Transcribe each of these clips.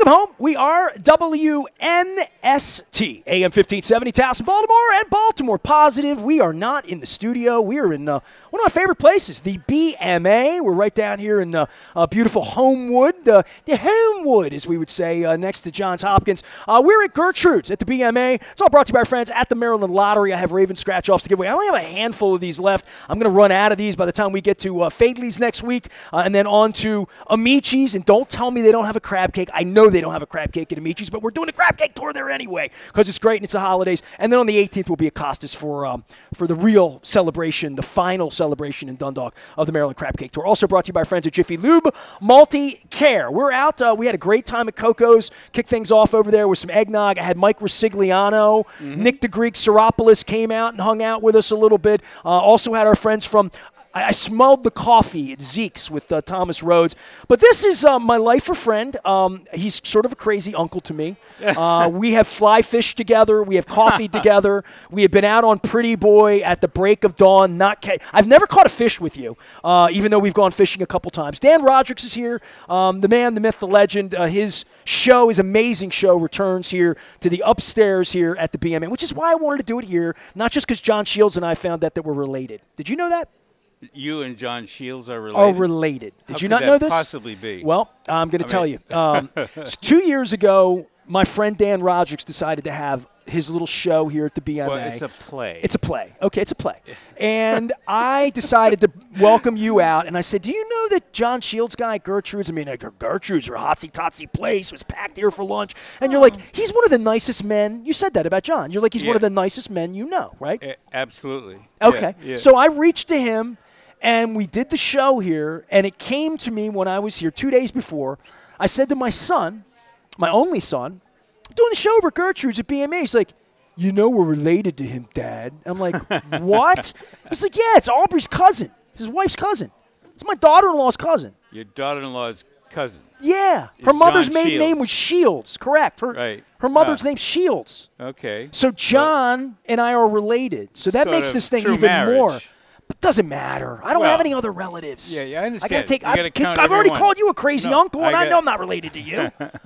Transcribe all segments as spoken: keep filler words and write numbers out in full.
Welcome home. We are W N S T, A M fifteen seventy, Towson, Baltimore, and Baltimore Positive. We are not in the studio. We are in uh, one of my favorite places, the B M A. We're right down here in uh, uh, beautiful Homewood, uh, the Homewood, as we would say, uh, next to Johns Hopkins. Uh, we're at Gertrude's at the B M A. It's all brought to you by our friends at the Maryland Lottery. I have Raven scratch-offs to give away. I only have a handful of these left. I'm going to run out of these by the time we get to uh, Fadley's next week, uh, and then on to Amici's. And don't tell me they don't have a crab cake. I know they don't have a crab cake at Amici's, but we're doing a crab cake tour there anyway because it's great and it's the holidays. And then on the eighteenth will be at Costas for um, for the real celebration, the final celebration in Dundalk of the Maryland Crab Cake Tour. Also brought to you by our friends at Jiffy Lube Multi-Care. We're out. Uh, we had a great time at Coco's. Kicked things off over there with some eggnog. I had Mike Rosigliano. Mm-hmm. Nick the Greek Seropoulos came out and hung out with us a little bit. Uh, also had our friends from I smelled the coffee at Zeke's with uh, Thomas Rhodes. But this is uh, my lifer friend. Um, he's sort of a crazy uncle to me. Uh, we have fly fished together. We have coffee together. We have been out on Pretty Boy at the break of dawn. Not ca- I've never caught a fish with you, uh, even though we've gone fishing a couple times. Dan Rodricks is here. Um, the man, the myth, the legend. Uh, his show, his amazing show, returns here to the upstairs here at the B M A, which is why I wanted to do it here, not just because John Shields and I found out that we're related. Did you know that? You and John Shields are related? Oh, related. Did How you could not that know this? possibly be? Well, I'm going to I tell mean- you. Um, so two years ago, my friend Dan Rodricks decided to have his little show here at the B M A. Well, it's a play. It's a play. Okay, it's a play. And I decided to welcome you out, and I said, do you know that John Shields guy, Gertrude's, I mean, like, Gertrude's or hotsy-totsy place was packed here for lunch. And you're like, he's one of the nicest men. You said that about John. You're like, he's one Yeah. of the nicest men you know, right? A- absolutely. Okay. Yeah, yeah. So I reached to him, and we did the show here, and it came to me when I was here two days before. I said to my son, my only son, I'm doing the show over at Gertrude's at B M A. He's like, you know we're related to him, Dad. I'm like, what? He's like, yeah, it's Aubrey's cousin. His wife's cousin. It's my daughter-in-law's cousin. Your daughter-in-law's cousin. Yeah. Is Her mother's John maiden Shields. name was Shields. Correct. Her, Right. her mother's Ah. name's Shields. Okay. So John and I are related. So that Sort makes of this thing through even marriage. more. But doesn't matter. I don't Well, have any other relatives. Yeah, yeah, I I understand. gotta take. You I, gotta count I've already everyone. called you a crazy No, uncle, and I I, got- know I'm not related to you.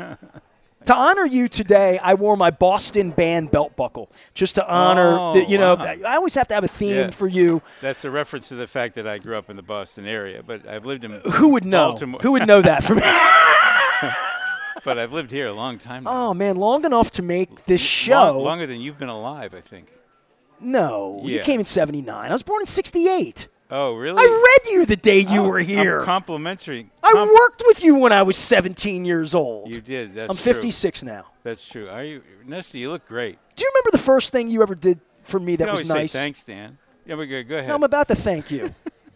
To honor you today, I wore my Boston band belt buckle just to honor. Oh, the, you know, wow. I always have to have a theme Yeah. for you. That's a reference to the fact that I grew up in the Boston area, but I've lived in Who would know? Baltimore. Who would know that from me? But I've lived here a long time now. Oh man, long enough to make this Long- show. longer than you've been alive, I think. No, you Yeah. came in seventy-nine. I was born in sixty-eight. Oh, really? I read you the day you Oh, were here. I'm complimentary. I Com- worked with you when I was seventeen years old. You did. That's I'm true. fifty-six now. That's true. Are you, Nestor? You look great. Do you remember the first thing you ever did for me You that can was always nice? say thanks, Dan. Yeah, we go. Go ahead. No, I'm about to thank you.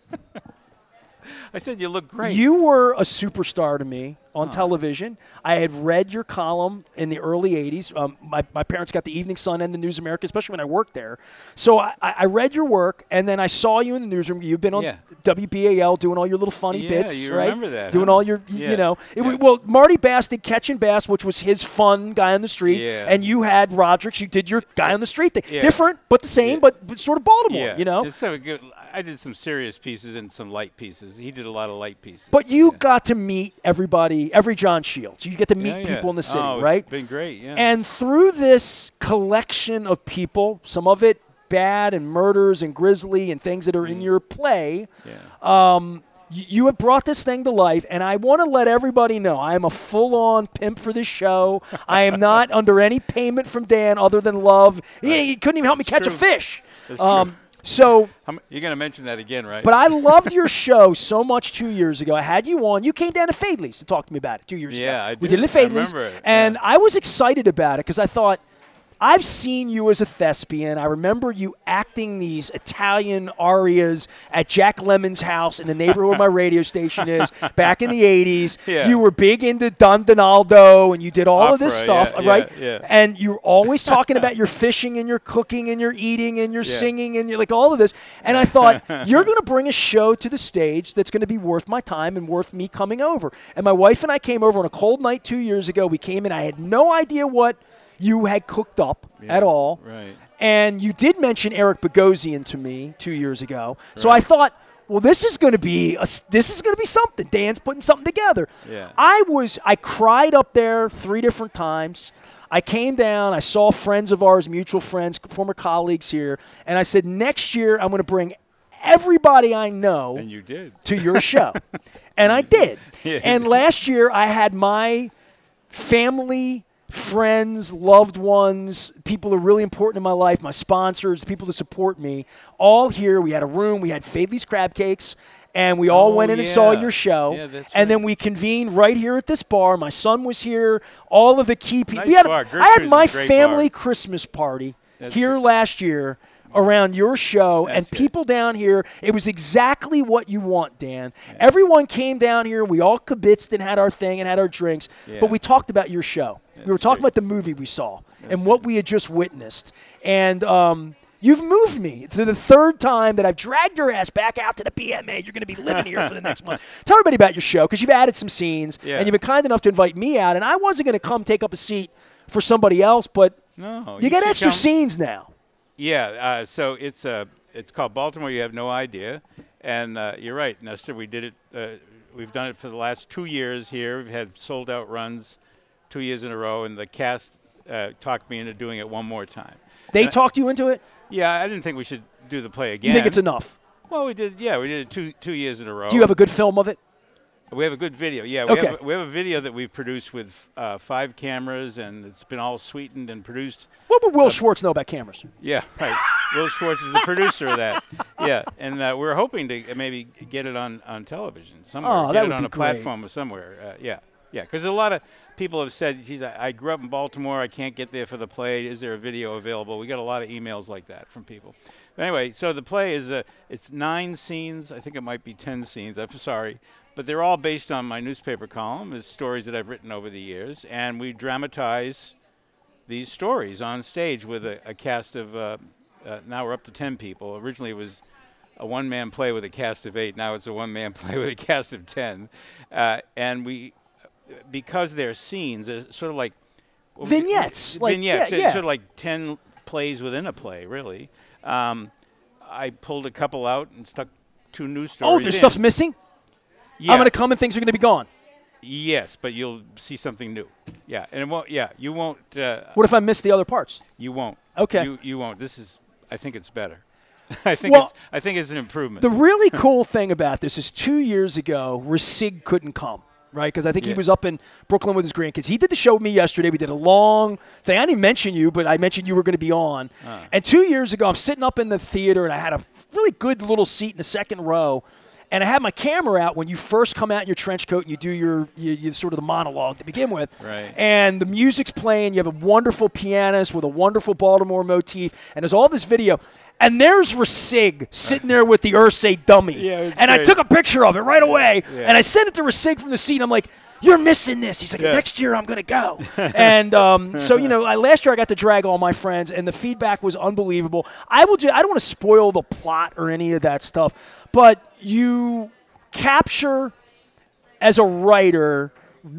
I said you look great. You were a superstar to me on television. I had read your column in the early eighties. Um, my, my parents got the Evening Sun and the News America, especially when I worked there. So I, I read your work, and then I saw you in the newsroom. You've been on Yeah. W B A L doing all your little funny Yeah, bits, you right? remember that, Doing huh? all your, y- Yeah. you know. It, Yeah. Well, Marty Bass did Catch and Bass, which was his fun guy on the street. Yeah. And you had Rodricks. You did your guy on the street thing. Yeah. Different, but the same, Yeah. but, but sort of Baltimore, yeah. you know. It's so good. I did some serious pieces and some light pieces. He did a lot of light pieces. But you yeah. got to meet everybody, every John Shields. You get to meet Yeah, yeah. people in the city, oh, it's right? been great, yeah. And through this collection of people, some of it bad and murders and grisly and things that are in your play, yeah. um, y- you have brought this thing to life. And I want to let everybody know I am a full-on pimp for this show. I am not under any payment from Dan other than love. He, he couldn't even help me That's catch a true. fish. That's Um, true. so... How m- you're going to mention that again, right? But I loved your show so much two years ago. I had you on. You came down to Fadley's to talk to me about it two years Yeah, ago. I We did. did it at I Fadley's. remember it, And yeah. I was excited about it because I thought, I've seen you as a thespian. I remember you acting these Italian arias at Jack Lemmon's house in the neighborhood where my radio station is back in the eighties. Yeah. You were big into Don Donaldo, and you did all of this Opera, stuff, yeah, right? yeah, yeah. And you were always talking about your fishing and your cooking and your eating and your Yeah. singing and you're like all of this. And I thought, you're going to bring a show to the stage that's going to be worth my time and worth me coming over. And my wife and I came over on a cold night two years ago. We came in. I had no idea what you had cooked up Yeah, at all. right. And you did mention Eric Bogosian to me two years ago. So I Right. thought, well, this is going to be a, this is going to be something. Dan's putting something together. Yeah. I was I cried up there three different times. I came down. I saw friends of ours, mutual friends, former colleagues here, and I said, next year I'm going to bring everybody I know And you did. to your show. And I did. Yeah. And last year I had my family, friends, loved ones, people who are really important in my life, my sponsors, people to support me, all here. We had a room. We had Fadley's Crab Cakes. And we all Oh, went in and yeah. saw your show. Yeah, that's and right. then we convened right here at this bar. My son was here. All of the key people. Nice we had a- bar. I had Gertrude's my is a great family bar. Christmas party That's here good. last year around your show, That's and good. people down here, it was exactly what you want, Dan. Everyone came down here. We all kibitzed and had our thing and had our drinks, Yeah. but we talked about your show. we were That's talking great. about the movie we saw and That's what right. we had just witnessed. And um, you've moved me to the third time that I've dragged your ass back out to the B M A. You're going to be living here for the next month. Tell everybody about your show, because you've added some scenes, Yeah. and you've been kind enough to invite me out, and I wasn't going to come take up a seat for somebody else, but No. you, got should extra come- scenes now. Yeah, uh, so it's uh, it's called Baltimore. You Have No Idea, and uh, you're right, Nestor. We did it. Uh, we've done it for the last two years here. We've had sold out runs, two years in a row, and the cast uh, talked me into doing it one more time. They And I- talked you into it? Yeah, I didn't think we should do the play again. You think it's enough? Well, we did. Yeah, we did it two two years in a row. Do you have a good film of it? We have a good video. Yeah, we, Okay. have, a, we have a video that we've produced with uh, five cameras, and it's been all sweetened and produced. What would Will Schwartz know about cameras? Yeah, right. Will Schwartz is the producer of that. Yeah, and uh, we're hoping to maybe get it on, on television somewhere. Oh, get that it would on be a great. platform or somewhere. Uh, yeah, yeah. Because a lot of people have said, "Geez, I, I grew up in Baltimore. I can't get there for the play. Is there a video available?" We got a lot of emails like that from people. But anyway, so the play is uh, it's nine scenes. I think it might be ten scenes. I'm sorry. But they're all based on my newspaper column. It's stories that I've written over the years. And we dramatize these stories on stage with a, a cast of, uh, uh, now we're up to ten people. Originally it was a one-man play with a cast of eight. Now it's a one-man play with a cast of ten. Uh, and we, because they're scenes, they're sort of like what was it? Vignettes, like- vignettes. yeah, It's yeah. sort of like ten plays within a play, really. Um, I pulled a couple out and stuck two new stories Oh, there's in. stuff's missing? Yeah. I'm going to come and things are going to be gone. Yes, but you'll see something new. Yeah, and it won't. Yeah, you won't. Uh, What if I miss the other parts? you won't. Okay. You you won't. This is. I think it's better. I think Well, it's. I think it's an improvement. The really cool thing about this is two years ago, Rasig couldn't come, right? Because I think he Yeah. was up in Brooklyn with his grandkids. He did the show with me yesterday. We did a long thing. I didn't mention you, but I mentioned you were going to be on. Ah. And two years ago, I'm sitting up in the theater, and I had a really good little seat in the second row. And I had my camera out when you first come out in your trench coat and you do your, you, you sort of the monologue to begin with. Right. And the music's playing. You have a wonderful pianist with a wonderful Baltimore motif. And there's all this video. And there's Rasig sitting there with the Ursay dummy. Yeah, it's and I great. took a picture of it right away. Yeah. And I sent it to Rasig from the seat. I'm like, you're missing this. He's like, Yeah. next year I'm going to go. and um, so, you know, I, last year I got to drag all my friends, and the feedback was unbelievable. I will. Ju- I don't want to spoil the plot or any of that stuff, but you capture, as a writer,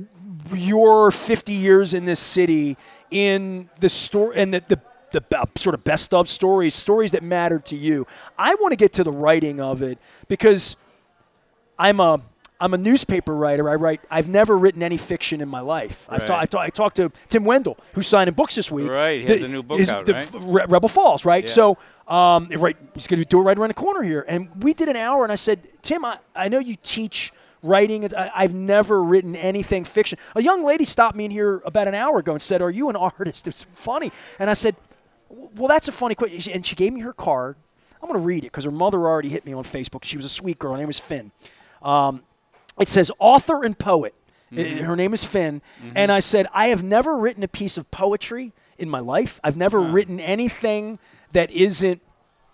your fifty years in this city in the story and the, the the be- sort of best of stories, stories that matter to you. I want to get to the writing of it because I'm a I'm a newspaper writer. I write. I've never written any fiction in my life. I've ta- Right. I, ta- I talked to Tim Wendell, who's signing books this week. Right, he has a new book out, the right? f- Re- Rebel Falls, right? Yeah. So, um, right, he's going to do it right around the corner here. And we did an hour, and I said, Tim, I, I know you teach writing. I, I've never written anything fiction. A young lady stopped me in here about an hour ago and said, are you an artist? It's funny. And I said, well, that's a funny question. And she gave me her card. I'm going to read it because her mother already hit me on Facebook. She was a sweet girl. Her name was Finn. Um, it says author and poet. Mm-hmm. I- Her name is Finn. And I said, I have never written a piece of poetry in my life. I've never written anything that isn't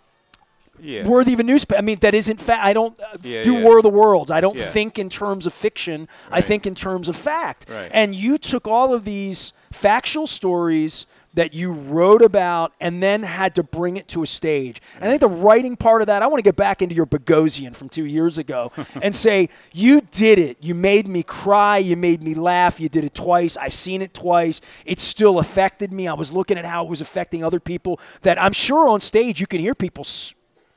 yeah. worthy of a newspaper. I mean, that isn't fa- I don't uh, Yeah, do yeah. War of the Worlds. I don't Yeah. think in terms of fiction. I Right. think in terms of fact. Right. And you took all of these factual stories that you wrote about and then had to bring it to a stage. And I think the writing part of that, I want to get back into your Bogosian from two years ago and say, you did it. You made me cry. You made me laugh. You did it twice. I've seen it twice. It still affected me. I was looking at how it was affecting other people that I'm sure on stage you can hear people s-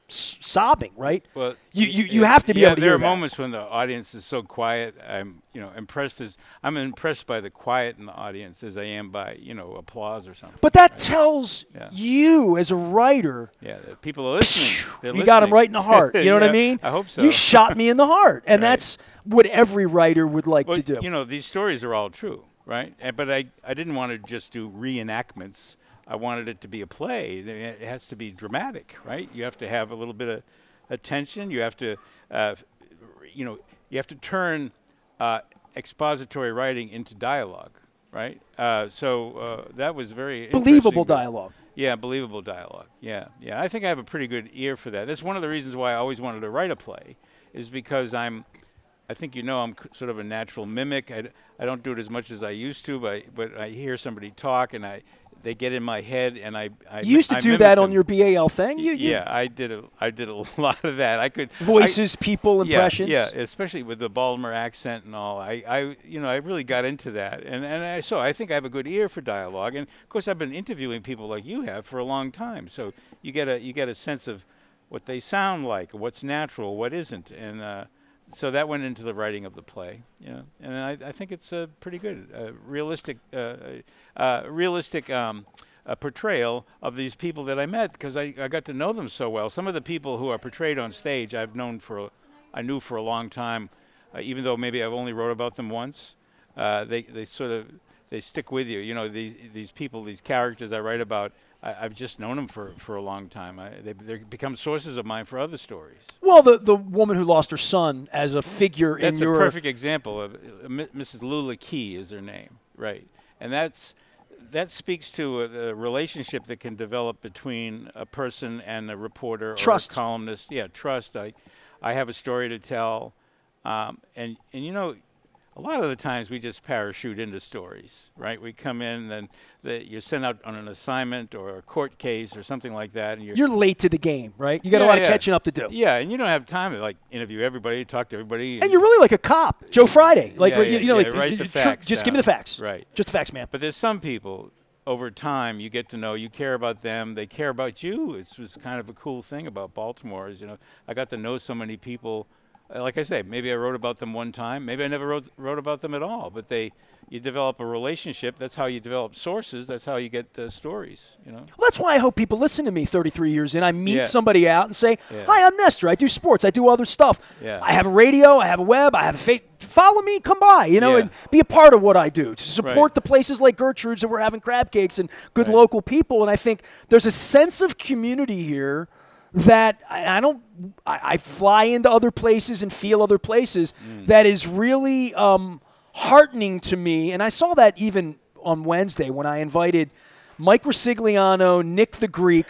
s- sobbing, right? Well, you you, you yeah, have to be yeah, able to there hear are that. moments when the audience is so quiet. I'm, you know, impressed as I'm impressed by the quiet in the audience as I am by, you know, applause or something. But that right? tells Yeah. you as a writer, Yeah, the people are listening. They're you got him listening. right in the heart. You know what I Yeah, mean? I hope so. You shot me in the heart, and Right. that's what every writer would like Well, to do. you know, these stories are all true, right? And, but I, I didn't want to just do reenactments. I wanted it to be a play. It has to be dramatic, right? You have to have a little bit of attention. You have to, uh, you know, you have to turn uh, expository writing into dialogue, right? Uh, so uh, that was very Believable interesting, but- dialogue. Yeah, believable dialogue. Yeah, yeah. I think I have a pretty good ear for that. That's one of the reasons why I always wanted to write a play, is because I'm, I think you know I'm c- sort of a natural mimic. I, d- I don't do it as much as I used to, but I, but I hear somebody talk and I they get in my head and I I You used to I do mimic that on them. your B A L thing. You, you Yeah, I did a I did a lot of that. I could I- voices, people, yeah, impressions. Yeah, especially with the Baltimore accent and all. I, I, you know, I really got into that, and and I, so I think I have a good ear for dialogue. And of course, I've been interviewing people like you have for a long time, so you get a you get a sense of what they sound like, what's natural, what isn't, and uh, so that went into the writing of the play. You know, and I, I think it's uh, pretty good, uh, realistic, uh, uh, realistic. Um, a portrayal of these people that I met because I, I got to know them so well. Some of the people who are portrayed on stage I've known for, a, I knew for a long time, uh, even though maybe I've only wrote about them once. Uh, they they sort of they stick with you. You know, these these people, these characters I write about, I, I've just known them for, for a long time. I, they they become sources of mine for other stories. Well, the the woman who lost her son as a figure in That's a your perfect example of uh, Mi- Missus Lula Key is her name, right? And that's that speaks to a, the relationship that can develop between a person and a reporter Trust. or a columnist. Yeah, trust. I, I have a story to tell, um, and and you know, a lot of the times we just parachute into stories, right? We come in and the, you're sent out on an assignment or a court case or something like that, and you're You're late to the game, right? You got a Yeah, lot of yeah. catching up to do. yeah, and you don't have time to like interview everybody, talk to everybody, And you're really like a cop, Joe Friday. Like Yeah, you, yeah, you know, yeah, like write you- the you tr- facts just give me the down. facts. Right. Just the facts, man. But there's some people over time you get to know, you care about them, they care about you. It's was kind of a cool thing about Baltimore is, you know, I got to know so many people. Uh, like I say, maybe I wrote about them one time, maybe I never wrote wrote about them at all. But they, you develop a relationship. That's how you develop sources. That's how you get uh, stories. You know. Well, that's why I hope people listen to me thirty-three years in. I meet Yeah. somebody out and say, Yeah. hi, I'm Nestor. I do sports. I do other stuff. Yeah. I have a radio. I have a web. I have a fa- Follow me. Come by, you know, Yeah. and be a part of what I do. To support Right. the places like Gertrude's that we're having crab cakes and good Right. local people. And I think there's a sense of community here that I, I don't, I, I fly into other places and feel other places Mm. that is really um, heartening to me. And I saw that even on Wednesday when I invited Mike Rosigliano, Nick the Greek,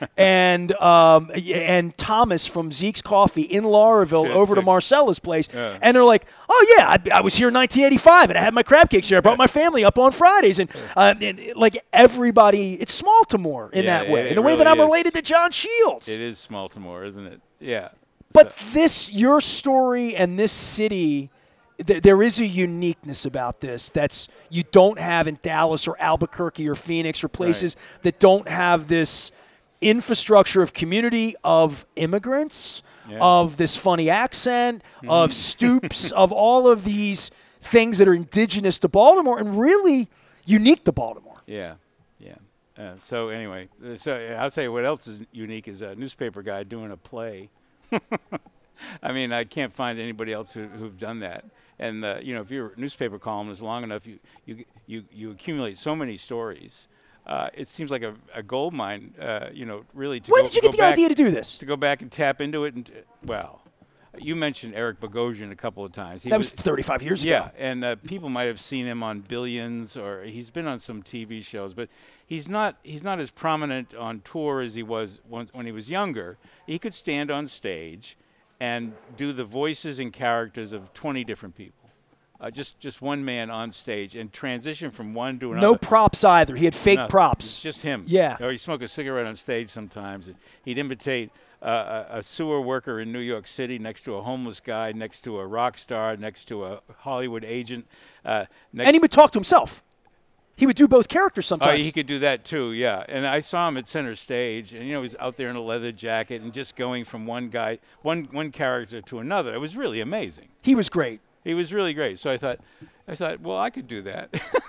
and um, and Thomas from Zeke's Coffee in Lauraville Shit, over to sick. Marcella's place. Yeah. And they're like, oh, yeah, I, I was here in nineteen eighty-five, and I had my crab cakes here. I brought my family up on Fridays. And, uh, and like everybody, it's Smaltimore in Yeah, that way, it- in a it way that really I'm is. related to John Shields. It is Smaltimore, isn't it? Yeah. But So- this, your story and this city, th- there is a uniqueness about this that's you don't have in Dallas or Albuquerque or Phoenix or places that don't have this infrastructure of community, of immigrants, Yeah. of this funny accent, of stoops, of all of these things that are indigenous to Baltimore and really unique to Baltimore. Yeah, yeah. Uh, so anyway, uh, so uh, I'll tell you what else is unique is a newspaper guy doing a play. I mean, I can't find anybody else who, who've done that. And uh, you know, if you're a newspaper columnist long enough, you you you, you accumulate so many stories. Uh, it seems like a, a gold mine. Uh, you know, really. To When go, did you go get the back, idea to do this? to go back and tap into it? And uh, well, you mentioned Eric Bogosian a couple of times. He That was thirty-five years yeah, ago. and uh, people might have seen him on Billions, or he's been on some T V shows, but he's not he's not as prominent on tour as he was when, when he was younger. He could stand on stage and do the voices and characters of twenty different people. Uh, just just one man on stage and transition from one to another. No props either. He had fake Nothing. props. It's just him. Yeah. Or he'd smoke a cigarette on stage sometimes. And he'd imitate uh, a, a sewer worker in New York City next to a homeless guy, next to a rock star, next to a Hollywood agent. Uh, next And he would talk to himself. He would do both characters Oh, sometimes. he could do that too, yeah. And I saw him at center stage, and you know, he's out there in a leather jacket and just going from one guy, one one character to another. It was really amazing. He was great. He was really great. So I thought, I thought, well, I could do that.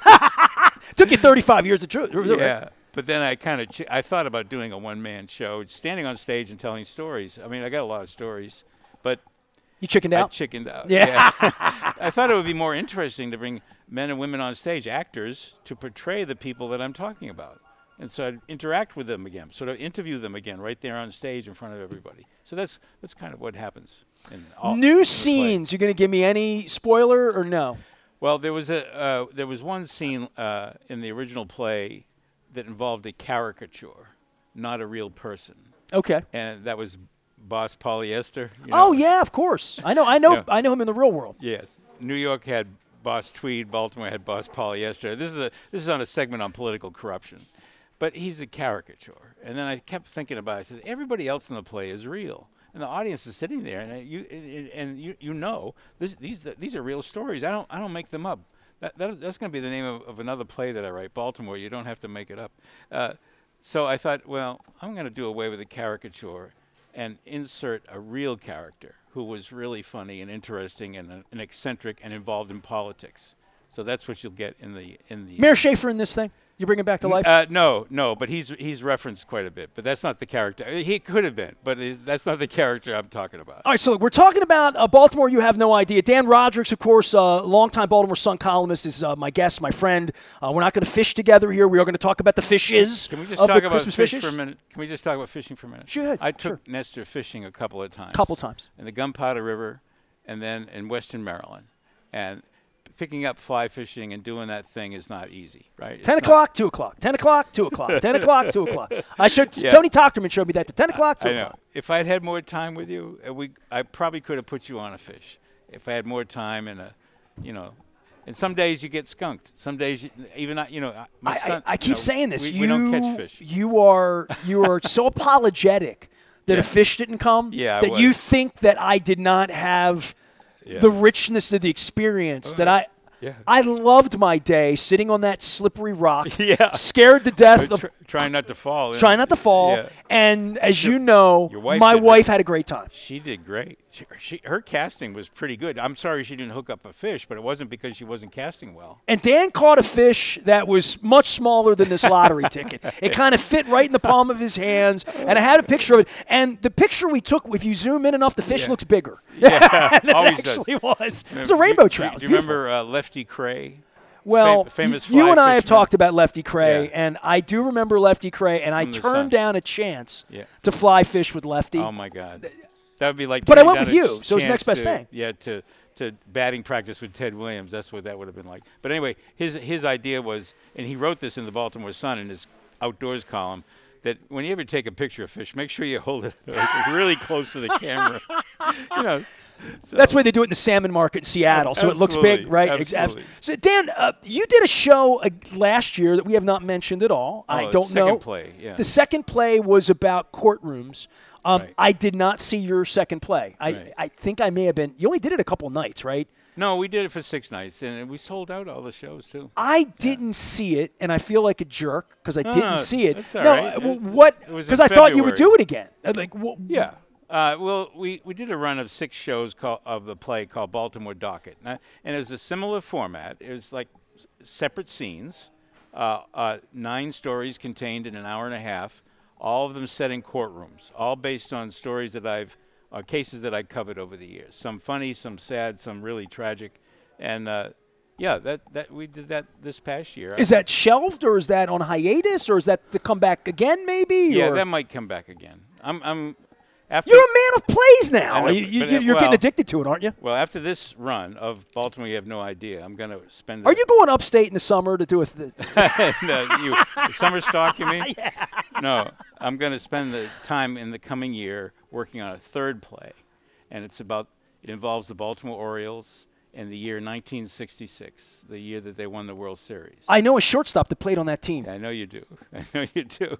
Took you thirty-five years to do it. Yeah. But then I kind of, ch- I thought about doing a one-man show, standing on stage and telling stories. I mean, I got a lot of stories, but You chickened I out? chickened out. Yeah. I thought it would be more interesting to bring men and women on stage, actors, to portray the people that I'm talking about. And so I'd interact with them again, sort of interview them again right there on stage in front of everybody. So that's that's kind of what happens. In all, in New the scenes. play. You going to give me any spoiler or no? Well, there was a uh, there was one scene uh, in the original play that involved a caricature, not a real person, Okay. and that was Boss Polyester. You Oh know? yeah, of course. I know. I know. Yeah. I know him in the real world. Yes. New York had Boss Tweed, Baltimore had Boss Polyester. This is a this is on a segment on political corruption. But he's a caricature. And then I kept thinking about it. I said, everybody else in the play is real. And the audience is sitting there and uh, you and, and you you know this, these these are real stories. I don't I don't make them up. That, that that's going to be the name of, of another play that I write, Baltimore. You don't have to make it up. Uh, so I thought, well, I'm going to do away with the caricature and insert a real character who was really funny and interesting and, uh, and eccentric and involved in politics. So that's what you'll get in the in the. Mayor Schaefer in this thing. You bring him back to life. Uh, no, no, but he's he's referenced quite a bit. But that's not the character. He could have been, but it, that's not the character I'm talking about. All right, so look, we're talking about uh, Baltimore. You have no idea. Dan Rodricks, of course, uh, longtime Baltimore Sun columnist, is uh, my guest, my friend. Uh, we're not going to fish together here. We are going to talk about the fishes. Can we just of talk the about Christmas fish fishes for a minute? Can we just talk about fishing for a minute? Sure, I took sure. Nestor fishing a couple of times. Couple times. In the Gunpowder River, and then in Western Maryland, and picking up fly fishing and doing that thing is not easy, right? It's Ten not- o'clock, two o'clock. Ten o'clock, two o'clock. Ten o'clock, two o'clock. I should. Yeah. Tony Tochterman showed me that. To ten o'clock, two I know. o'clock. If I'd had more time with you, uh, we I probably could have put you on a fish. If I had more time and a, you know, and some days you get skunked. Some days you, even I, you know, uh, my I, son. I, I you keep know, saying this. We, you, we don't catch fish. You are you are so apologetic that Yeah. a fish didn't come. Yeah, I that you was. think that I did not have Yeah. the richness of the experience. That I. Yeah. I loved my day sitting on that slippery rock, Yeah. scared to death, of Tr- trying not to fall. in. trying not to fall. Yeah. And as you know, your wife my did wife that. had a great time. She did great. She, she, her casting was pretty good. I'm sorry she didn't hook up a fish, but it wasn't because she wasn't casting well. And Dan caught a fish that was much smaller than this lottery ticket. It kind of fit right in the palm of his hands, and I had a picture of it. And the picture we took, if you zoom in enough, the fish Yeah. looks bigger. Yeah, than always it does. actually was. It was Do a you- rainbow do trout. you- It Do was you beautiful. remember uh, Lefty Cray? Well, Fam- famous y- you fly and I have fisherman? talked about Lefty Cray, Yeah. and I do remember Lefty Cray, and I From the turned sun. down a chance Yeah. to fly fish with Lefty. Oh my God, that would be like. But I turning went down with a you, so it was the next chance best to- thing. Yeah, to to batting practice with Ted Williams. That's what that would have been like. But anyway, his his idea was, and he wrote this in the Baltimore Sun in his outdoors column, that when you ever take a picture of fish, make sure you hold it really close to the camera. You know. So That's why they do it in the salmon market in Seattle, so it looks big, Absolutely, right? Ex- absolutely. So, Dan, uh, you did a show uh, last year that we have not mentioned at all. I Oh, don't second know. play, yeah. The second play was about courtrooms. Um, Right. I did not see your second play. I, Right. I think I may have been. You only did it a couple nights, right? No, we did it for six nights, and we sold out all the shows too. I didn't see it, and I feel like a jerk because I didn't No, see it. that's all no, right. uh, well, It- what? it was in Because I thought you would February. do it again. Uh, Like, wh- Yeah. Uh, well, we, we did a run of six shows call, of the play called Baltimore Docket. And, I- and it was a similar format. It was like s- separate scenes, uh, uh, nine stories contained in an hour and a half, all of them set in courtrooms, all based on stories that I've, uh, cases that I've covered over the years. Some funny, some sad, some really tragic. And uh, yeah, that, that we did that this past year. Is that shelved, or is that on hiatus, or is that to come back again, maybe? yeah, or? that might come back again. I'm, I'm after You're a man of plays now. I know, You, you, but, uh, you're getting well- addicted to it, aren't you? Well, after this run of Baltimore, you have no idea. I'm going to spend. Are you going upstate in the summer to do a th- no, you the summer stock? You mean? No, I'm going to spend the time in the coming year working on a third play, and it's about. It involves the Baltimore Orioles in the year nineteen sixty-six, the year that they won the World Series. I know a shortstop that played on that team. I know you do. I know you do.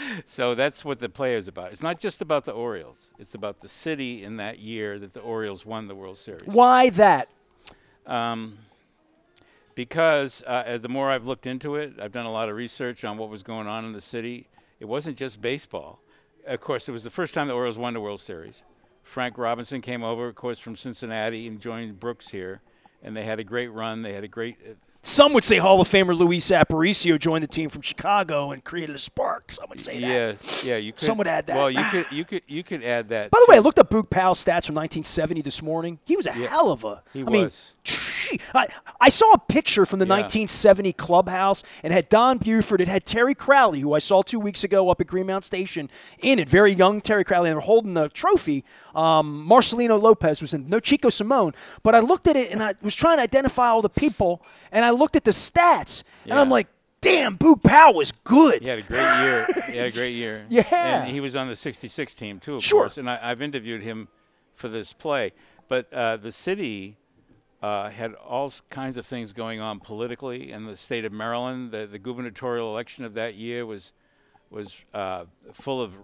So that's what the play is about. It's not just about the Orioles. It's about the city in that year that the Orioles won the World Series. Why that? Um, because uh, the more I've looked into it, I've done a lot of research on what was going on in the city. It wasn't just baseball. Of course, it was the first time the Orioles won the World Series. Frank Robinson came over, of course, from Cincinnati and joined Brooks here, and they had a great run. They had a great uh, Some would say Hall of Famer Luis Aparicio joined the team from Chicago and created a spark. Some would say that. Yes, yeah, you could. Some would add that. Well, you could, you could, you could add that. By the too. way, I looked up Boog Powell's stats from nineteen seventy this morning. He was a Yeah, hell of a. he I mean, was. I, I saw a picture from the Yeah. nineteen seventy clubhouse and it had Don Buford. It had Terry Crowley, who I saw two weeks ago up at Greenmount Station, in it. Very young Terry Crowley, and they're holding the trophy. Um, Marcelino Lopez was in. No Chico Simone. But I looked at it and I was trying to identify all the people, and I looked at the stats, and Yeah. I'm like, damn, Boog Powell was good. He had a great year. He had a great year. Yeah. And he was on the sixty-six team, too, of Sure. course. And I, I've interviewed him for this play. But uh, the city uh, had all s- kinds of things going on politically in the state of Maryland. The, the gubernatorial election of that year was was uh, full of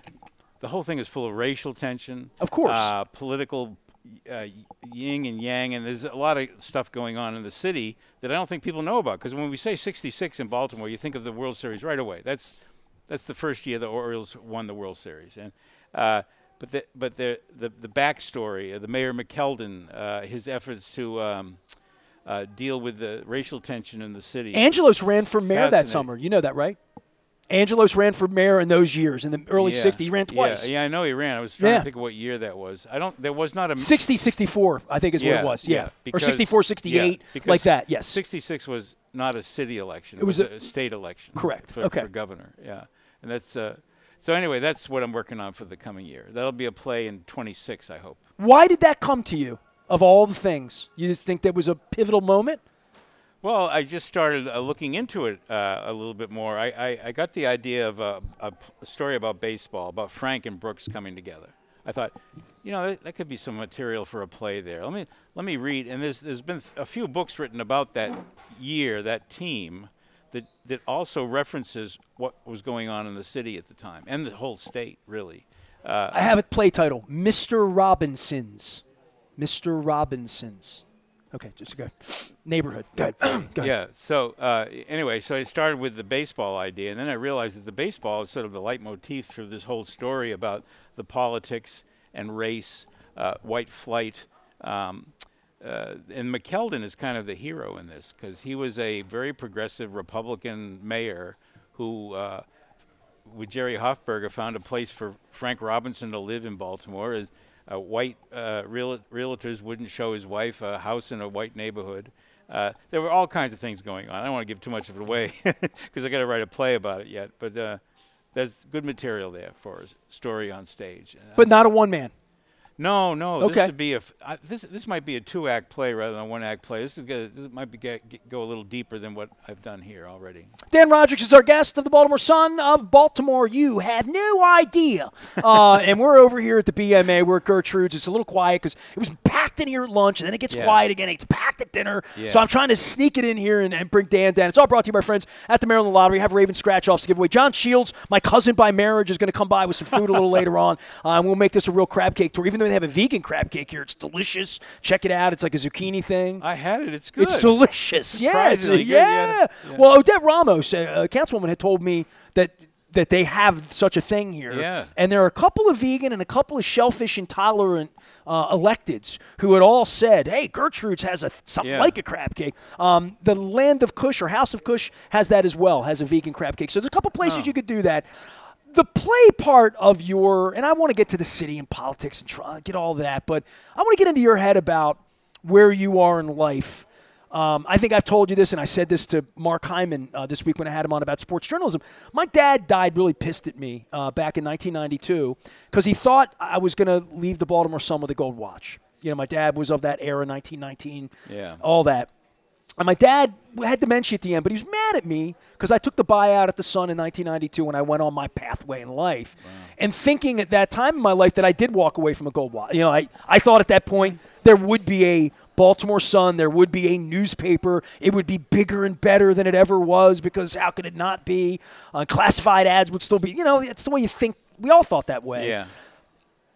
– the whole thing is full of racial tension. Of course. Uh, political uh, yin and yang, and there's a lot of stuff going on in the city that I don't think people know about. Because when we say sixty-six in Baltimore, you think of the World Series right away. That's that's the first year the Orioles won the World Series. And uh, but the but the the the backstory of the Mayor McKeldin, uh, his efforts to um, uh, deal with the racial tension in the city. Angelos ran for mayor that Fascinating. summer. You know that, right? Angelos ran for mayor in those years, in the early Yeah. sixties. He ran twice. Yeah, yeah, I know he ran. I was trying Yeah. to think of what year that was. I don't. There was not a sixty, sixty-four, I think is what Yeah, it was. Yeah. or because- sixty-four, sixty-eight, yeah, because like that, yes. sixty-six was not a city election. It, It was was, a- a, state election. Correct. For, Okay. for governor, yeah. And that's uh, so anyway, that's what I'm working on for the coming year. That'll be a play in twenty-six, I hope. Why did that come to you, of all the things? You just think that was a pivotal moment? Well, I just started uh, looking into it uh, a little bit more. I, I, I got the idea of a, a, p- a story about baseball, about Frank and Brooks coming together. I thought, you know, that, that could be some material for a play there. Let me let me read. And there's there's been th- a few books written about that year, that team, that that also references what was going on in the city at the time and the whole state, really. Uh, I have a play title, Mister Robinson's. Mister Robinson's. Okay, just go. Neighborhood. Go ahead. Go ahead. Yeah. So uh, anyway, so I started with the baseball idea, and then I realized that the baseball is sort of the leitmotif through this whole story about the politics and race, uh, white flight. Um, uh, and McKeldin is kind of the hero in this because he was a very progressive Republican mayor who, uh, with Jerry Hoffberger, found a place for Frank Robinson to live in Baltimore. As uh, white uh, real- realtors wouldn't show his wife a house in a white neighborhood. Uh, there were all kinds of things going on. I don't want to give too much of it away because I got to write a play about it yet. But uh, there's good material there for a story on stage. Uh, But not a one-man. no, no. Okay. This should be a. F- I, this this might be a two-act play rather than a one-act play. This is gonna, this might be get, get, go a little deeper than what I've done here already. Dan Rodrigues is our guest of the Baltimore Sun of Baltimore. You have no idea. Uh, and we're over here at the B M A. We're at Gertrude's. It's a little quiet because it was packed in here at lunch, and then it gets Yeah. quiet again. It's packed at dinner. Yeah. So I'm trying to sneak it in here and, and bring Dan down. It's all brought to you by friends at the Maryland Lottery. We have Raven scratch-offs to give away. John Shields, my cousin by marriage, is going to come by with some food a little later on. Uh, and we'll make this a real crab cake tour. Even though they have a vegan crab cake here, it's delicious. Check it out. It's like a zucchini thing. I had it. It's good. It's delicious. Yeah, it's a, Surprisingly good, yeah. yeah. Yeah. Well, Odette Ramos, a, a councilwoman, had told me that that they have such a thing here. Yeah. And there are a couple of vegan and a couple of shellfish intolerant uh, electeds who had all said, hey, Gertrude's has a something Yeah. like a crab cake. Um, the Land of Kush or House of Kush has that as well, has a vegan crab cake. So there's a couple places Oh. you could do that. The play part of your, and I want to get to the city and politics and try, get all that, but I want to get into your head about where you are in life. Um, I think I've told you this, and I said this to Mark Hyman uh, this week when I had him on about sports journalism. My dad died really pissed at me uh, back in nineteen ninety-two because he thought I was going to leave the Baltimore Sun with a gold watch. You know, my dad was of that era, nineteen nineteen, Yeah. all that. And my dad had dementia at the end, but he was mad at me because I took the buyout at the Sun in nineteen ninety-two when I went on my pathway in life. Wow. And thinking at that time in my life that I did walk away from a gold watch. You know, I, I thought at that point there would be a Baltimore Sun, there would be a newspaper. It would be bigger and better than it ever was because how could it not be? Uh, classified ads would still be, you know, it's the way you think. We all thought that way. Yeah.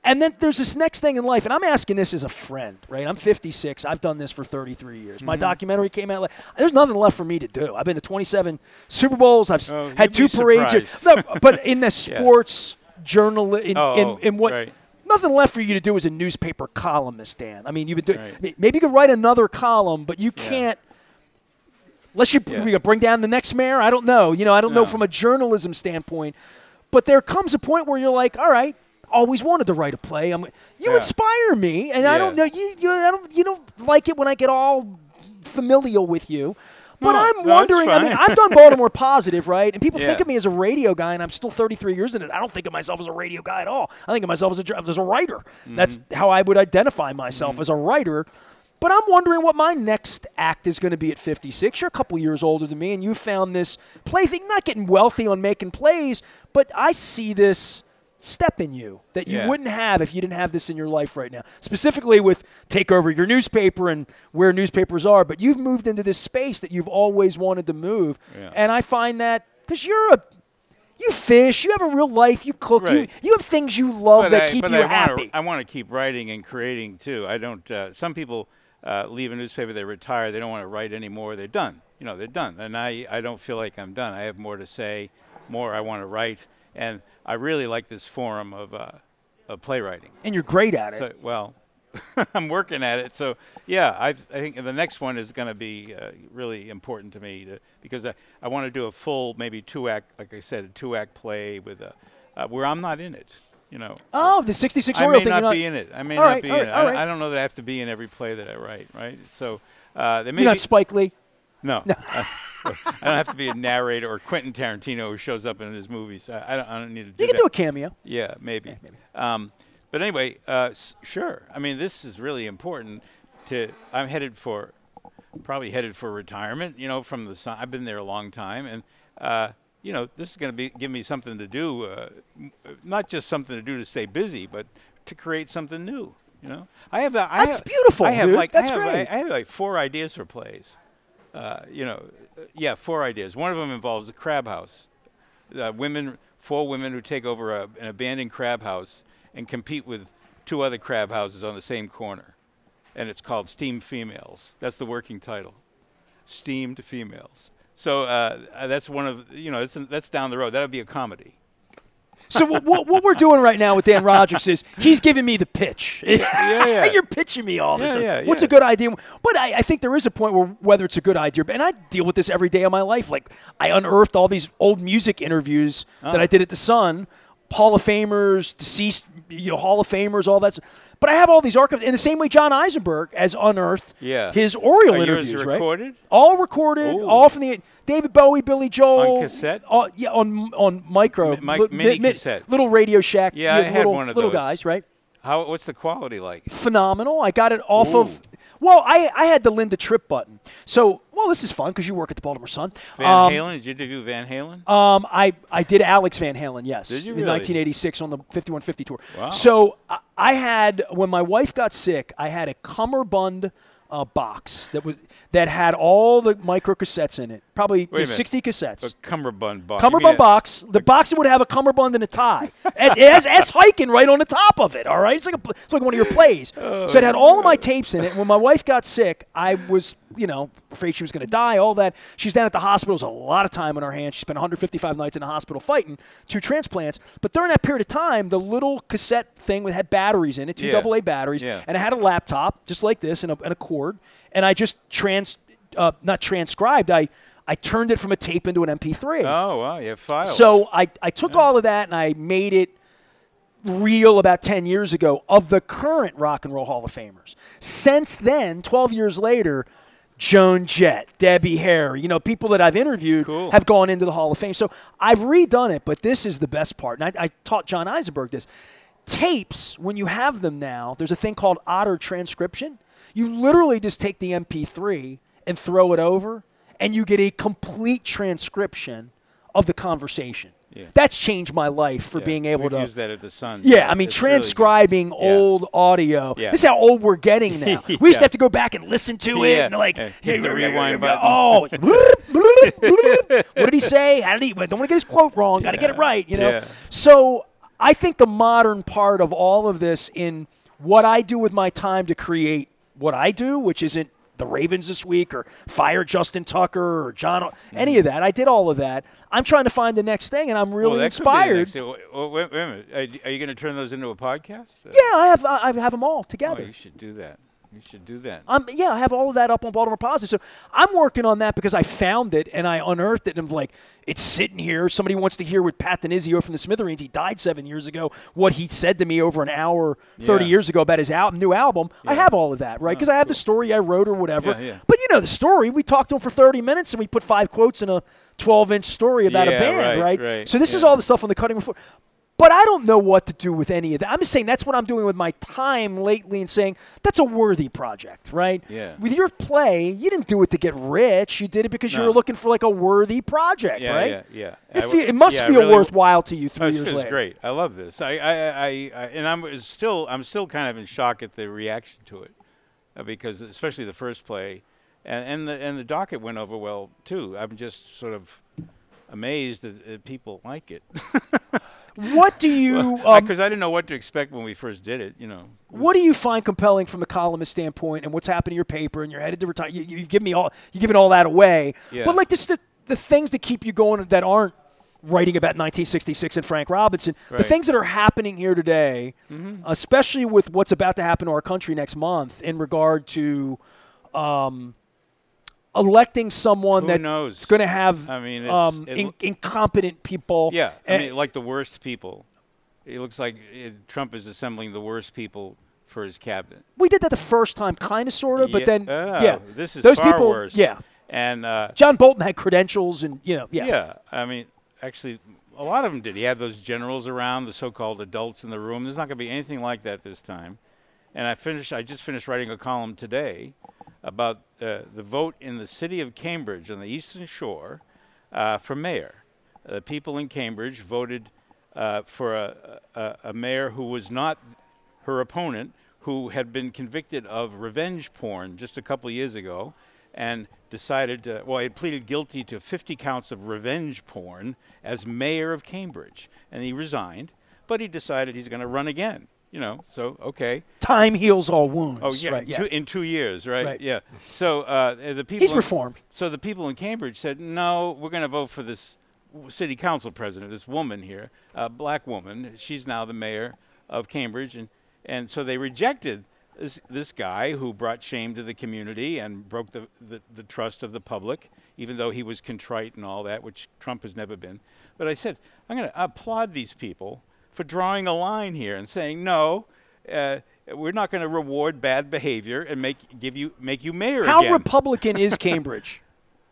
And then there's this next thing in life, and I'm asking this as a friend, right? I'm fifty-six. I've done this for thirty-three years. Mm-hmm. My documentary came out. Like, there's nothing left for me to do. I've been to twenty-seven Super Bowls. I've oh, had two parades. Here. No, but in the sports yeah. journal, in, oh, in, in what, right. nothing left for you to do as a newspaper columnist, Dan. I mean, you've been doing. Right. Maybe you could write another column, but you can't. Yeah. Unless you yeah. bring down the next mayor. I don't know. You know, I don't no. know from a journalism standpoint. But there comes a point where you're like, all right. Always wanted to write a play. I'm, you yeah. inspire me, and yeah. I don't know you. You, I don't, you don't like it when I get all familial with you. But no, I'm no, wondering. I mean, I've done Baltimore Positive, right? And people yeah. think of me as a radio guy, and I'm still thirty-three years in it. I don't think of myself as a radio guy at all. I think of myself as a as a writer. Mm-hmm. That's how I would identify myself mm-hmm. as a writer. But I'm wondering what my next act is going to be at fifty-six. You're a couple years older than me, and you found this play thing. Not getting wealthy on making plays, but I see this step in you that you yeah. wouldn't have if you didn't have this in your life right now, specifically with take over your newspaper and where newspapers are. But you've moved into this space that you've always wanted to move. Yeah. And I find that because you're a you fish, you have a real life, you cook, right. you you have things you love but that I, keep but you I happy. Wanna, I want to keep writing and creating too. I don't. Uh, some people uh, leave a newspaper, they retire, they don't want to write anymore. They're done. You know, they're done. And I I don't feel like I'm done. I have more to say, more I want to write. And I really like this forum of, uh, of playwriting. And you're great at it. So, well, I'm working at it. So, yeah, I I think the next one is going to be uh, really important to me to, because I, I want to do a full, maybe two-act, like I said, a two-act play with a, uh, where I'm not in it, you know. Oh, the sixty-six I Oriole may thing. not not be in it. I may all not right, be all in right, it. all I, right. I don't know that I have to be in every play that I write, right? So, uh, there may You're not be Spike Lee? No. no. I, I don't have to be a narrator or Quentin Tarantino who shows up in his movies. I, I, don't, I don't need to do that. You can that. do a cameo. Yeah, maybe. Yeah, maybe. Um, but anyway, uh, s- sure. I mean, this is really important. To I'm headed for, probably headed for retirement. You know, from the sun. I've been there a long time, and uh, you know, this is going to be give me something to do. Uh, m- not just something to do to stay busy, but to create something new. You know, I have that. I That's have, beautiful, I have dude. like That's I have, great. I, I have like four ideas for plays. Uh, you know, uh, yeah, four ideas. One of them involves a crab house. Uh, women, four women who take over a, an abandoned crab house and compete with two other crab houses on the same corner. And it's called Steamed Females. That's the working title. Steamed Females. So uh, that's one of, you know, that's, that's down the road. That would be a comedy. So what, what, what we're doing right now with Dan Rogers is he's giving me the pitch. Yeah, yeah. yeah. You're pitching me all this. Yeah, yeah, What's yeah. a good idea? But I, I think there is a point where whether it's a good idea, and I deal with this every day of my life. Like I unearthed all these old music interviews oh. that I did at the Sun, Hall of Famers, deceased, you know, Hall of Famers, all that. But I have all these archives in the same way John Eisenberg has unearthed yeah. his Oriole Are interviews, yours right? recorded? All recorded, Ooh. all from the David Bowie, Billy Joel. On cassette? All, yeah, on on micro. Mi- li- mini mi- cassette. Little Radio Shack. Yeah, you I know, had little, one of little those. guys, right? How? What's the quality like? Phenomenal. I got it off Ooh. of. Well, I I had the Linda Tripp button. So, well, this is fun because you work at the Baltimore Sun. Van um, Halen? Did you interview Van Halen? Um, I, I did Alex Van Halen, yes, Did you in really? nineteen eighty-six on the fifty-one fifty tour. Wow. So I, I had when my wife got sick, I had a cummerbund uh, box that was that had all the micro cassettes in it, probably Wait a sixty cassettes. A cummerbund box. Cummerbund box. The box that would have a cummerbund and a tie. It it has S. Hiking right on the top of it. All right, it's like a, it's like one of your plays. Oh, so it had all of my tapes in it. When my wife got sick, I was, you know, afraid she was going to die. All that. She's down at the hospital. It was a lot of time on her hands. She spent one hundred fifty-five nights in the hospital fighting two transplants. But during that period of time, the little cassette thing had batteries in it, two Yeah. double A batteries, Yeah. and it had a laptop just like this and a, and a cord. And I just trans, uh, not transcribed. I I turned it from a tape into an M P three. Oh, wow. You have files. So I, I took Yeah. all of that and I made it real about ten years ago of the current Rock and Roll Hall of Famers. Since then, twelve years later, Joan Jett, Debbie Harry, you know, people that I've interviewed Cool. have gone into the Hall of Fame. So I've redone it, but this is the best part. And I, I taught John Eisenberg this. Tapes, when you have them now, there's a thing called Otter transcription. You literally just take the M P three and throw it over, and you get a complete transcription of the conversation. Yeah. That's changed my life for Yeah. being able We've to used that at the Sun. yeah, I mean, It's really good. transcribing Yeah. old audio. Yeah. This is how old we're getting now. We used to Yeah. have to go back and listen to it Yeah. and like, Yeah. Hit the rewind button. oh, what did he say? How did he? Don't want to get his quote wrong. Got to get it Yeah. right, you know. Yeah. So I think the modern part of all of this in what I do with my time to create what I do, which isn't the Ravens this week or fire Justin Tucker or John, mm-hmm. any of that. I did all of that. I'm trying to find the next thing, and I'm really well, inspired. Well, wait, wait a minute. Are you going to turn those into a podcast? Yeah, I have I have them all together. Oh, you should do that. You should do that. Um, yeah, I have all of that up on Baltimore Positive. So I'm working on that because I found it and I unearthed it. And I'm like, it's sitting here. Somebody wants to hear what Pat Denizio from the Smithereens, he died seven years ago, what he said to me over an hour thirty yeah. years ago about his album, new album. Yeah. I have all of that, right? Because oh, I have cool. the story I wrote or whatever. Yeah, yeah. But you know the story. We talked to him for thirty minutes and we put five quotes in a twelve-inch story about yeah, a band, right, right? right? So this yeah. is all the stuff on the cutting room floor. But I don't know what to do with any of that. I'm just saying that's what I'm doing with my time lately and saying that's a worthy project, right? Yeah. With your play, you didn't do it to get rich. You did it because no. you were looking for like a worthy project, yeah, right? Yeah, yeah, It, I, feel, it must yeah, feel really, worthwhile to you three it years feels later. Great. I love this. I, I, I, I, and I'm still, I'm still kind of in shock at the reaction to it, uh, because especially the first play, and, and the and the docket went over well too. I'm just sort of amazed that, that people like it. What do you? Because um, I, I didn't know what to expect when we first did it. You know. What do you find compelling from the columnist standpoint, and what's happened to your paper, and you're headed to retire? You, you've given me all. You've given all that away. Yeah. But like just the the things that keep you going that aren't writing about nineteen sixty-six and Frank Robinson, right. the things that are happening here today, mm-hmm. especially with what's about to happen to our country next month in regard to. Um, electing someone Who that's knows? going to have I mean, it's, um, it in, incompetent people. Yeah, I and, mean, like the worst people. It looks like it, Trump is assembling the worst people for his cabinet. We did that the first time, kind of, sort of, but yeah, then, oh, yeah. This is Those far people, worse. Yeah. And uh, John Bolton had credentials and, you know, yeah. Yeah, I mean, actually, a lot of them did. He had those generals around, the so-called adults in the room. There's not going to be anything like that this time. And I finished. I just finished writing a column today about uh, the vote in the city of Cambridge on the Eastern Shore uh, for mayor. The uh, people in Cambridge voted uh, for a, a, a mayor who was not her opponent, who had been convicted of revenge porn just a couple of years ago, and decided to, well, he pleaded guilty to fifty counts of revenge porn as mayor of Cambridge. And he resigned, but he decided he's going to run again. You know, so, okay. Time heals all wounds. Oh, yeah, right, yeah. Two, in two years, right? Right. Yeah. So uh, the people. He's in, reformed. So the people in Cambridge said, no, we're going to vote for this city council president, this woman here, a black woman. She's now the mayor of Cambridge. And, and so they rejected this, this guy who brought shame to the community and broke the, the, the trust of the public, even though he was contrite and all that, which Trump has never been. But I said, I'm going to applaud these people for drawing a line here and saying, no, uh, we're not going to reward bad behavior and make give you make you mayor How again. Republican is Cambridge?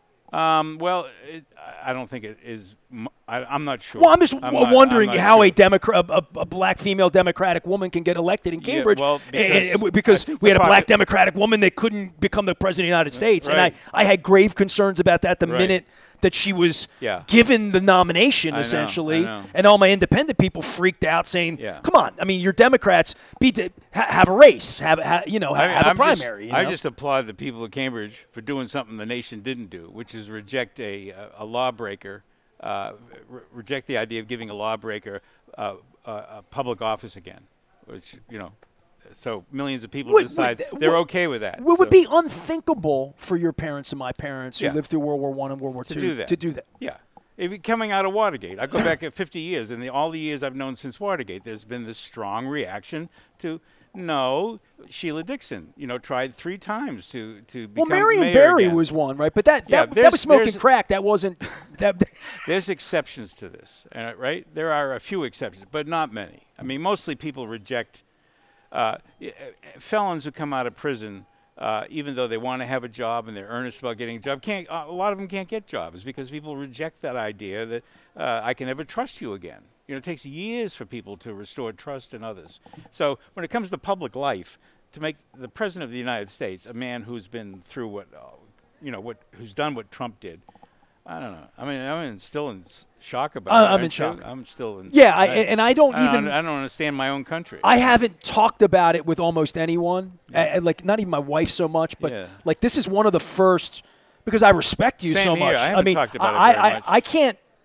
Um, well, it, I don't think it is. M- I, I'm not sure. Well, I'm just I'm w- not, wondering I'm not how sure. a Democrat, a, a black female Democratic woman can get elected in Yeah, Cambridge. well, eh, because eh, because I think we had the a black popu- Democratic woman that couldn't become the president of the United States, Right. and I, I had grave concerns about that the Right. minute that she was Yeah. given the nomination, I know, essentially, I know. and all my independent people freaked out, saying, Yeah. "Come on, I mean, you're Democrats. Be de- ha- have a race, have, ha- you know, ha- I mean, have a I'm primary." Just, you I know? just applaud the people of Cambridge for doing something the nation didn't do, which is reject a, a, a lawbreaker, uh, re- reject the idea of giving a lawbreaker uh, a, a public office again, which, you know, so millions of people Would- decide would- they're would- okay with that. It would So- be unthinkable for your parents and my parents who Yeah. lived through World War One and World War to Two do that. to do that. Yeah. If it- coming out of Watergate, I go back at fifty years, and the, all the years I've known since Watergate, there's been this strong reaction to, no, Sheila Dixon, you know, tried three times to, to Well, become Marion mayor Barry again. was one, right? But that Yeah, that, that there's- was smoking there's- crack. That wasn't that. There's exceptions to this, uh, right? There are a few exceptions, but not many. I mean, mostly people reject uh, y- uh, felons who come out of prison, uh, even though they want to have a job and they're earnest about getting a job. Can't uh, a lot of them can't get jobs because people reject that idea that uh, I can never trust you again. You know, it takes years for people to restore trust in others. So when it comes to public life, to make the president of the United States a man who's been through what, uh, you know, what who's done what Trump did. I don't know. I mean, I'm in, still in s- shock about I- it. I'm in aren't you? shock. I'm still in. Yeah, I, and I don't I even. don't, I don't understand my own country. I haven't talked about it with almost anyone, yeah. uh, like not even my wife so much, but Yeah. like this is one of the first because I respect you Same so here. much. I haven't mean, talked about it I, very I, much. I can't.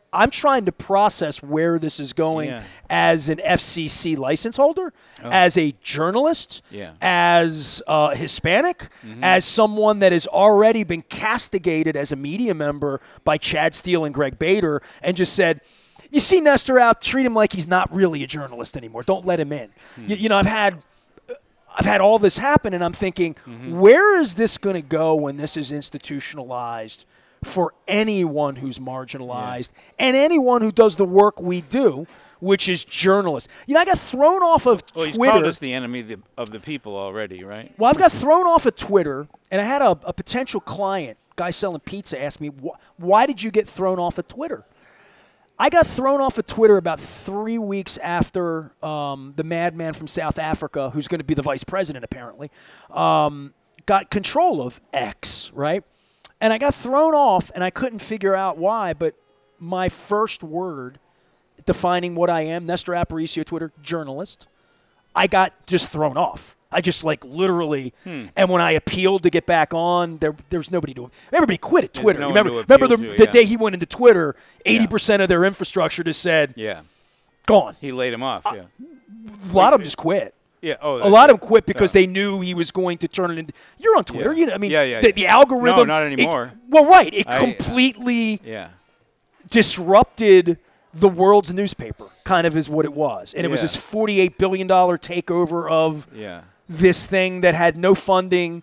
I'm trying to process where this is going Yeah. as an F C C license holder, Oh. as a journalist, Yeah. as uh, Hispanic, Mm-hmm. as someone that has already been castigated as a media member by Chad Steele and Greg Bader, and just said, you see Nestor out, treat him like he's not really a journalist anymore. Don't let him in. Hmm. You, you know, I've had I've had all this happen, and I'm thinking, Mm-hmm. where is this going to go when this is institutionalized for anyone who's marginalized and anyone who does the work we do, which is journalists? You know, I got thrown off of Well, he's Twitter. called us the enemy of the, of the people already, right? Well, I've got thrown off of Twitter, and I had a, a potential client, guy selling pizza, ask me, "Wh- why did you get thrown off of Twitter? I got thrown off of Twitter about three weeks after um, the madman from South Africa, who's going to be the vice president apparently, um, got control of X, right? And I got thrown off, and I couldn't figure out why, but my first word defining what I am, Nestor Aparicio, Twitter, journalist, I got just thrown off. I just like literally, Hmm. and when I appealed to get back on, there there was nobody to. Everybody quit at There's Twitter. no one remember, to remember the, appeal to, the yeah. day he went into Twitter, eighty percent of their infrastructure just said Yeah. gone. He laid him off, yeah. A lot of them just quit. Yeah. Oh, A lot of them quit because yeah. they knew he was going to turn it into. You're on Twitter, Yeah. you know. I mean, Yeah, yeah, the, yeah. the algorithm. No, not it- anymore. well, right. It I- completely Yeah. disrupted the world's newspaper. Kind of is what it was, and it was Yeah. this forty-eight billion dollar takeover of Yeah. this thing that had no funding,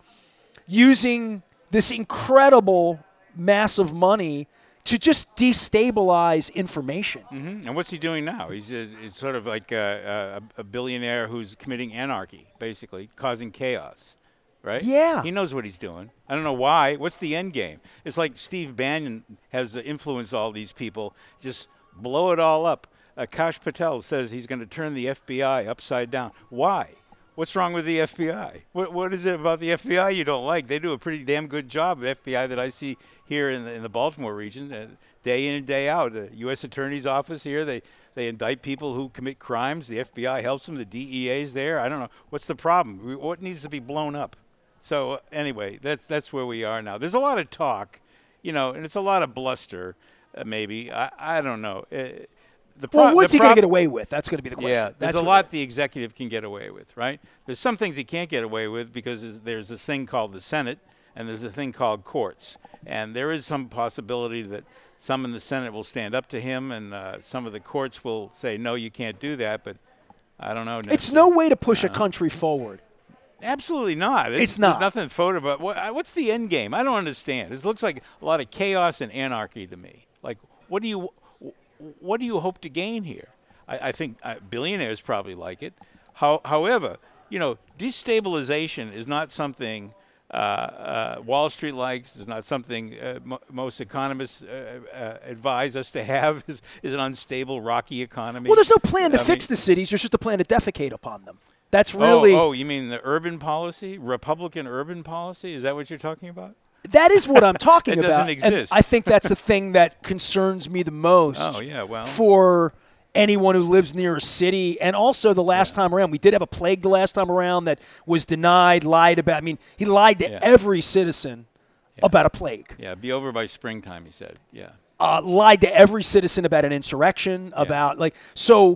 using this incredible mass of money to just destabilize information. hmm And what's he doing now? He's, uh, it's sort of like a, a, a billionaire who's committing anarchy, basically, causing chaos, right? Yeah. He knows what he's doing. I don't know why. What's the end game? It's like Steve Bannon has uh, influenced all these people. Just blow it all up. Uh, Kash Patel says he's going to turn the F B I upside down. Why? What's wrong with the F B I? What What is it about the F B I you don't like? They do a pretty damn good job, the F B I that I see here in the, in the Baltimore region, uh, day in and day out. The U S Attorney's Office here, they, they indict people who commit crimes. The F B I helps them. The D E A's there. I don't know. What's the problem? We- What needs to be blown up? So uh, anyway, that's that's where we are now. There's a lot of talk, you know, and it's a lot of bluster, uh, maybe. I, I don't know. Uh, the pro- Well, what's the he going to prob- get away with? That's going to be the question. Yeah, there's That's a what- lot the executive can get away with, right? There's some things he can't get away with because there's- there's a thing called the Senate and there's a thing called courts. And there is some possibility that some in the Senate will stand up to him and uh, some of the courts will say, no, you can't do that. But I don't know. It's Nestor. no way to push a country forward. Absolutely not. It's not. There's nothing photo about. What, uh, what's the end game? I don't understand. It looks like a lot of chaos and anarchy to me. Like, what do you, what do you hope to gain here? I, I think uh, billionaires probably like it. How, however, you know, destabilization is not something uh, uh, Wall Street likes. It's not something uh, mo- most economists uh, uh, advise us to have. Is, is an unstable, rocky economy. Well, there's no plan to I fix mean- the cities. There's just a plan to defecate upon them. That's really Oh, oh, you mean the urban policy, Republican urban policy? Is that what you're talking about? that is what I'm talking It about. doesn't And exist. I think that's the thing that concerns me the most. Oh, yeah, well. for anyone who lives near a city, and also the last time around, we did have a plague the last time around that was denied, lied about. I mean, he lied to Yeah. every citizen about a plague. Yeah, be over by springtime, he said. Yeah. Uh, lied to every citizen about an insurrection, about like so.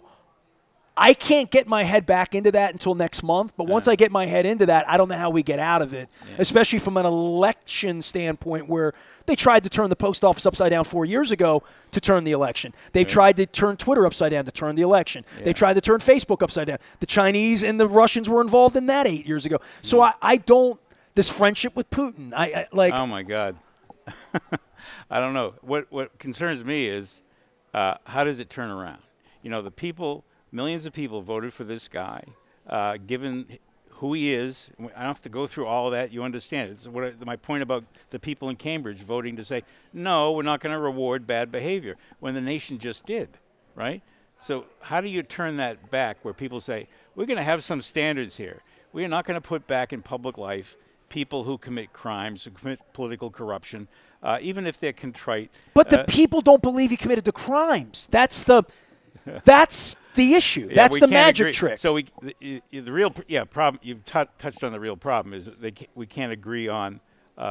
I can't get my head back into that until next month. But once I get my head into that, I don't know how we get out of it, especially from an election standpoint where they tried to turn the post office upside down four years ago to turn the election. They've tried to turn Twitter upside down to turn the election. They tried to turn Facebook upside down. The Chinese and the Russians were involved in that eight years ago. So I, I don't – this friendship with Putin, I, I like Oh, my God. I don't know. What what concerns me is uh, how does it turn around? You know, the people – millions of people voted for this guy, uh, given who he is. I don't have to go through all of that. You understand. It's what I, my point about the people in Cambridge voting to say, no, we're not going to reward bad behavior, when the nation just did, right? So how do you turn that back where people say, we're going to have some standards here. We're not going to put back in public life people who commit crimes, who commit political corruption, uh, even if they're contrite. But the Uh, people don't believe he committed the crimes. That's the that's the issue. Yeah, that's we the can't magic agree. trick. So we, the, the real, pr- yeah, problem. You've t- touched on the real problem is that they ca- we can't agree on uh,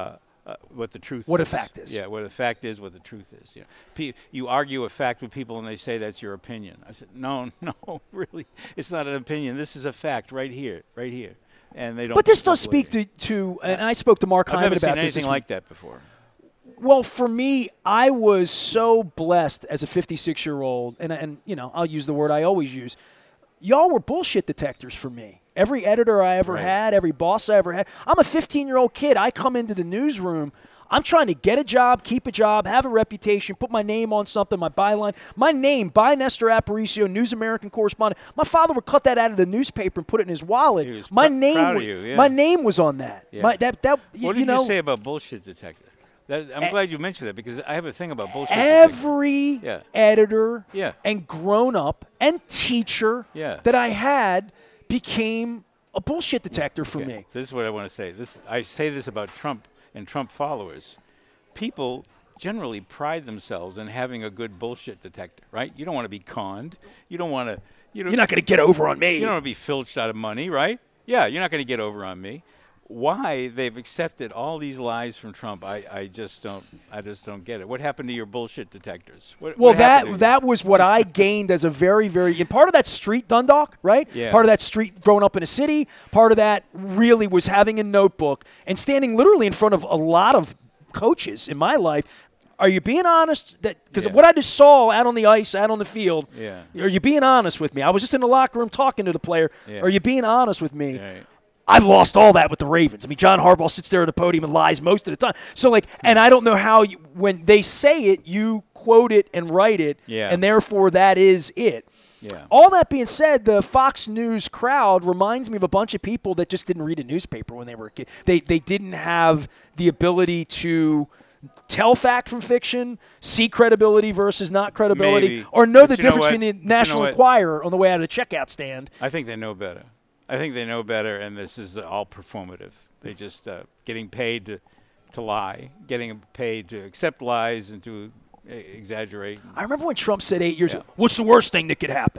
uh, what the truth What is. a fact is. Yeah, what a fact is, what the truth is. You know, Pe- you argue a fact with people and they say that's your opinion. I said, no, no, really, it's not an opinion. This is a fact right here, right here. And they don't. But this does don't believe speak to, to and I spoke to Mark I've Hyman never about seen this. anything this like week. that before. Well, for me, I was so blessed as a fifty-six-year-old, and, and you know, I'll use the word I always use. Y'all were bullshit detectors for me. Every editor I ever Right. had, every boss I ever had. I'm a fifteen-year-old kid. I come into the newsroom. I'm trying to get a job, keep a job, have a reputation, put my name on something, my byline. My name, by Nestor Aparicio, News American correspondent. My father would cut that out of the newspaper and put it in his wallet. He was My pr- name, proud of wa- you, yeah. my name was on that. Yeah. My, that, that, y- What did you you, know, say about bullshit detector? That, I'm E- glad you mentioned that because I have a thing about bullshit detector. every Yeah. editor Yeah. and grown-up and teacher Yeah. that I had became a bullshit detector for Okay, me. So this is what I want to say. This I say this about Trump and Trump followers. People generally pride themselves in having a good bullshit detector, right? You don't want to be conned. You don't want to. You don't, You're not going to get over on me. You don't want to be filched out of money, right? Yeah, you're not going to get over on me. Why they've accepted all these lies from Trump, I, I just don't I just don't get it. What happened to your bullshit detectors? What, Well, what happened to that you? that was what I gained as a very, very and part of that street Dundalk, right? Yeah. Part of that street growing up in a city. Part of that really was having a notebook and standing literally in front of a lot of coaches in my life. Are you being honest? That because Yeah. what I just saw out on the ice, out on the field. Yeah. Are you being honest with me? I was just in the locker room talking to the player. Yeah. Are you being honest with me? Right. I've lost all that with the Ravens. I mean, John Harbaugh sits there at the podium and lies most of the time. So, like, and I don't know how you, when they say it, you quote it and write it, Yeah. and therefore that is it. Yeah. All that being said, the Fox News crowd reminds me of a bunch of people that just didn't read a newspaper when they were a kid. They they didn't have the ability to tell fact from fiction, see credibility versus not credibility, Maybe. or know But the you know difference what? between the But you know National what? Enquirer on the way out of the checkout stand. I think they know better. I think they know better, and this is all performative. They just uh, getting paid to, to lie, getting paid to accept lies and to uh, exaggerate. I remember when Trump said eight years Yeah. ago, what's the worst thing that could happen?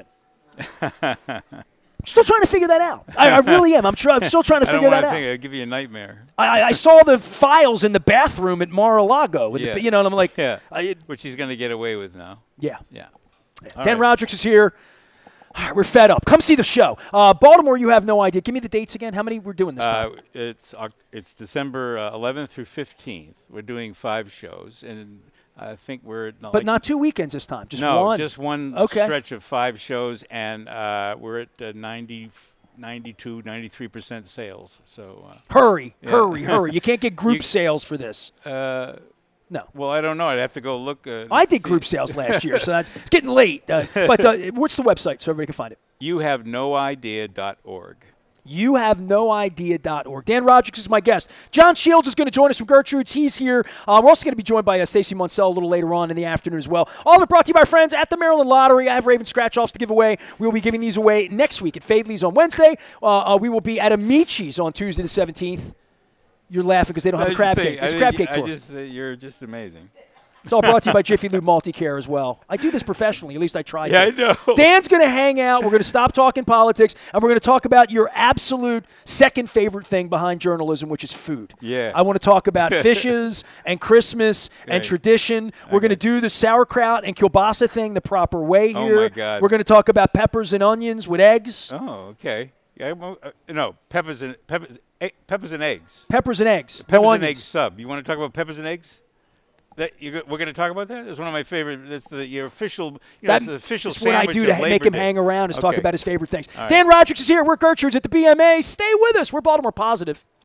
Still trying to figure that out. I, I really am. I'm, try, I'm still trying to I don't figure want that to out. think it'll give you a nightmare. I, I saw the files in the bathroom at Mar-a-Lago. in the- Yeah. you know, and I'm like, Yeah, I, which he's going to get away with now. yeah. Yeah. All Dan right. Rodricks is here. We're fed up. Come see the show. Uh, Baltimore, you have no idea. Give me the dates again. How many we're doing this time? Uh, it's Oc- it's December uh, eleventh through fifteenth. We're doing five shows, and I think we're not but like not two weekends this time. Just no, one. just one Okay. stretch of five shows, and uh, we're at uh, ninety, ninety-two, ninety-three percent sales. So, hurry, Yeah. hurry, hurry. You can't get group You- sales for this. uh, uh, No. well, I don't know. I'd have to go look. Uh, I did see. group sales last year, so that's it's getting late. Uh, but uh, what's the website so everybody can find it? You have no idea dot org. You have no idea dot org. Dan Rodricks is my guest. John Shields is going to join us from Gertrude's. He's here. Uh, we're also going to be joined by uh, Stacey Munsell a little later on in the afternoon as well. All of it brought to you by our friends at the Maryland Lottery. I have Raven scratch-offs to give away. We will be giving these away next week at Fadley's on Wednesday. Uh, uh, we will be at Amici's on Tuesday the seventeenth. You're laughing because they don't have I a crab just cake. think- It's I a crab think cake I tour. just, uh, you're just amazing. It's all brought to you by Jiffy Lube Multicare as well. I do this professionally. At least I try Yeah, to. I know. Dan's going to hang out. We're going to stop talking politics, and we're going to talk about your absolute second favorite thing behind journalism, which is food. Yeah. I want to talk about fishes and Christmas and Right. tradition. We're going to do the sauerkraut and kielbasa thing the proper way Oh, here. my God. We're going to talk about peppers and onions with eggs. Oh, okay. Yeah, well, uh, no, peppers and peppers, eh, peppers and eggs. Peppers and eggs. Peppers no and onions. eggs sub. You want to talk about peppers and eggs? That you go, we're going to talk about that. That's one of my favorite. That's the your official. You know, That- it's the official It's what I sandwich do of to ha- Labor make him Day. hang around is talk Okay. about his favorite things. All right. Dan Rodricks is here. We're Gertrude's at the B M A. Stay with us. We're Baltimore Positive.